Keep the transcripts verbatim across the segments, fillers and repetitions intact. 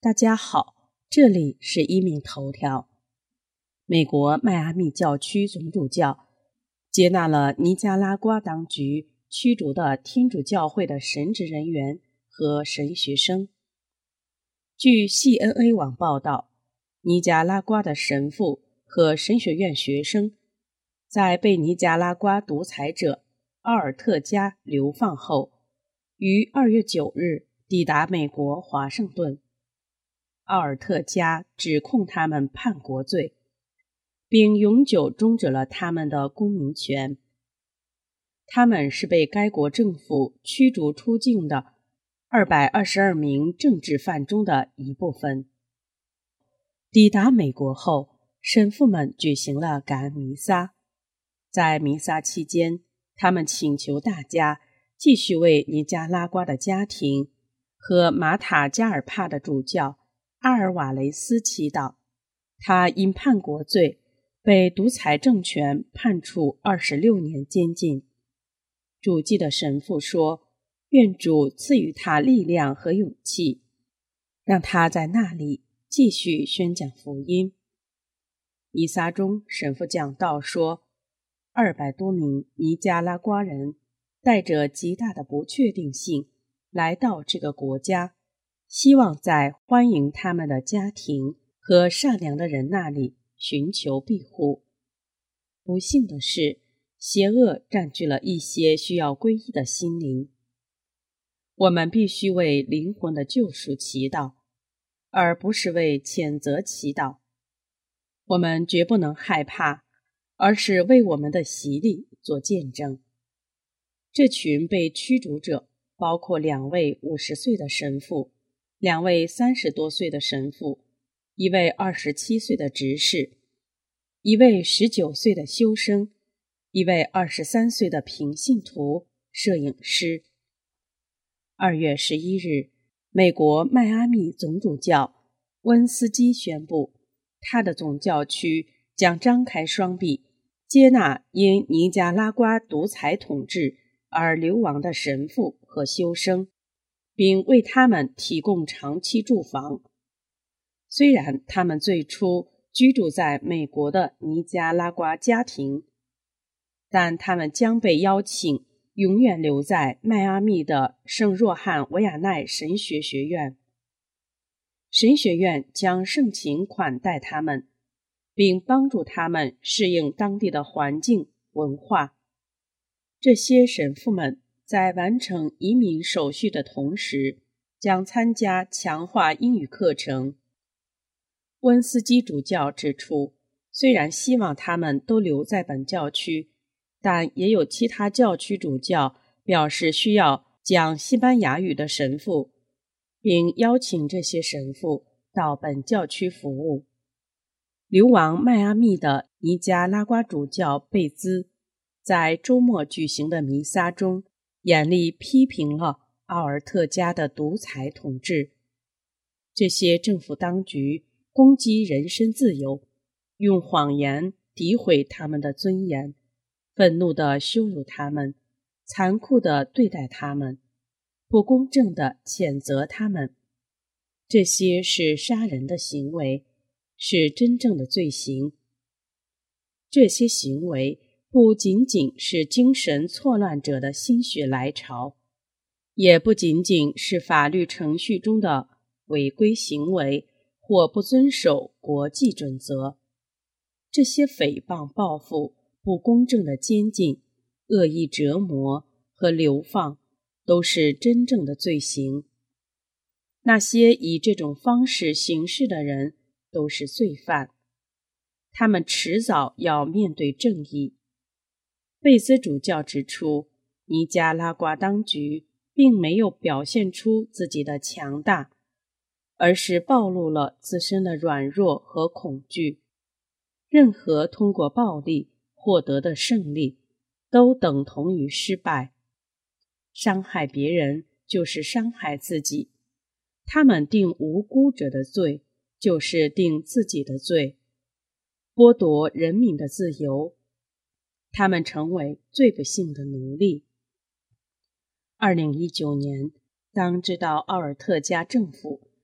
大家好，这里是一鸣头条。美国迈阿密教区总主教接纳了尼加拉瓜当局驱逐的天主教会的神职人员和神学生。据 C N A 网报道，尼加拉瓜的神父和神学院学生在被尼加拉瓜独裁者奥尔特加流放后，于二月九日抵达美国华盛顿。奥尔特加指控他们叛国罪，并永久终止了他们的公民权。他们是被该国政府驱逐出境的二百二十二名政治犯中的一部分。抵达美国后，神父们举行了感恩弥撒。在弥撒期间，他们请求大家继续为尼加拉瓜的家庭和马塔加尔帕的主教阿尔瓦雷斯祈祷。他因叛国罪被独裁政权判处二十六年监禁。主祭的神父说，愿主赐予他力量和勇气，让他在那里继续宣讲福音。弥撒中，神父讲道说，二百多名尼加拉瓜人带着极大的不确定性来到这个国家，希望在欢迎他们的家庭和善良的人那里寻求庇护。不幸的是，邪恶占据了一些需要皈依的心灵。我们必须为灵魂的救赎祈祷，而不是为谴责祈祷。我们绝不能害怕，而是为我们的洗礼做见证。这群被驱逐者包括两位五十岁的神父，两位三十多岁的神父，一位二十七岁的执事，一位十九岁的修生，一位二十三岁的平信徒、摄影师。二月十一日，美国迈阿密总主教温斯基宣布，他的总教区将张开双臂，接纳因尼加拉瓜独裁统治而流亡的神父和修生，并为他们提供长期住房。虽然他们最初居住在美国的尼加拉瓜家庭，但他们将被邀请永远留在迈阿密的圣若翰维亚奈神学学院。神学院将盛情款待他们，并帮助他们适应当地的环境文化。这些神父们在完成移民手续的同时，将参加强化英语课程。温斯基主教指出，虽然希望他们都留在本教区，但也有其他教区主教表示需要讲西班牙语的神父，并邀请这些神父到本教区服务。流亡迈阿密的尼加拉瓜主教贝兹在周末举行的弥撒中严厉批评了奥尔特加的独裁统治。这些政府当局攻击人身自由，用谎言诋毁他们的尊严，愤怒地羞辱他们，残酷地对待他们，不公正地谴责他们。这些是杀人的行为，是真正的罪行。这些行为不仅仅是精神错乱者的心血来潮，也不仅仅是法律程序中的违规行为或不遵守国际准则。这些诽谤、报复、不公正的监禁、恶意折磨和流放都是真正的罪行。那些以这种方式行事的人都是罪犯，他们迟早要面对正义。贝兹主教指出，尼加拉瓜当局并没有表现出自己的强大，而是暴露了自身的软弱和恐惧。任何通过暴力获得的胜利都等同于失败。伤害别人就是伤害自己。他们定无辜者的罪，就是定自己的罪，剥夺人民的自由，他们成为最不幸的奴隶。二零一九年，当知道奥尔特加政府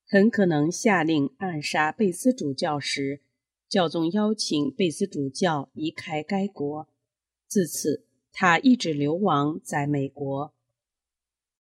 很可能下令暗杀贝斯主教时，教宗邀请贝斯主教离开该国。自此，他一直流亡在美国。